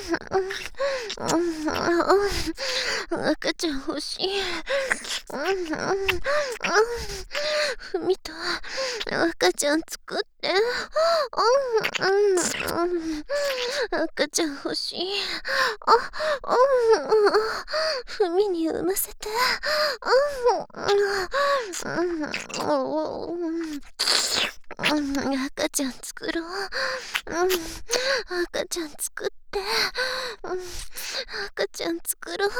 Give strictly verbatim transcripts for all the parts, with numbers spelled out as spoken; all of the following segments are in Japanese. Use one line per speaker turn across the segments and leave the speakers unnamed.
赤ちゃん欲しい。ふみと赤ちゃん作って。赤ちゃん欲しい。ふみに産ませて。赤ちゃん作ろう。赤ちゃん作って。赤ちゃん作ろう。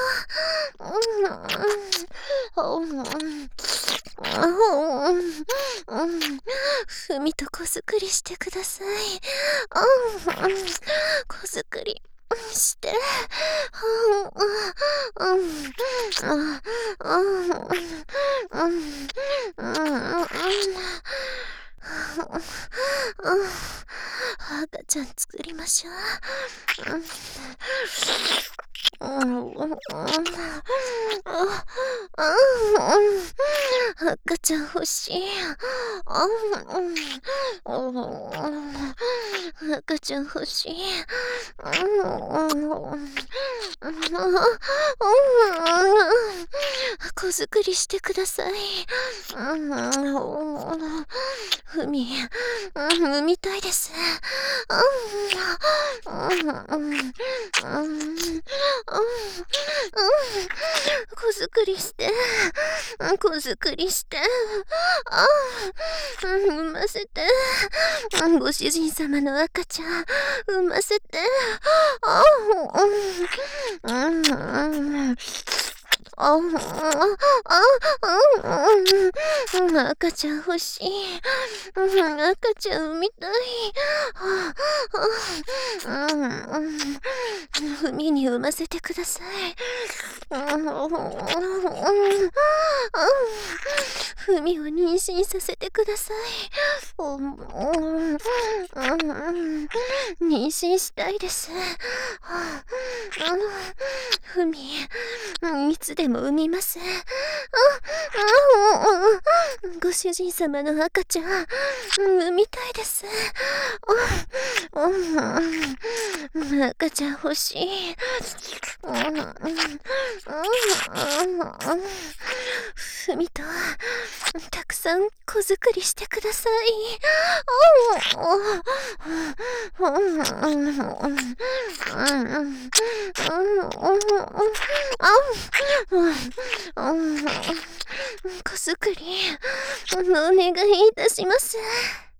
ふみと子作りしてください。子作りして。赤ちゃん作りましょう。赤ちゃん欲しい。赤ちゃん欲しい。子作りしてください。ふみ、産みたいです。子作りして。子作りして。産ませて。ご主人様の赤ちゃん産ませて。赤ちゃん欲しい。赤ちゃん産みたい。ふみに産ませてください。ふみを妊娠させてください。妊娠したいです。ふみ、いつでも産みます。ご主人様の赤ちゃん産みたいです。赤ちゃん欲しい。ふみとたくさん子作りしてください。子作りお願いいたします。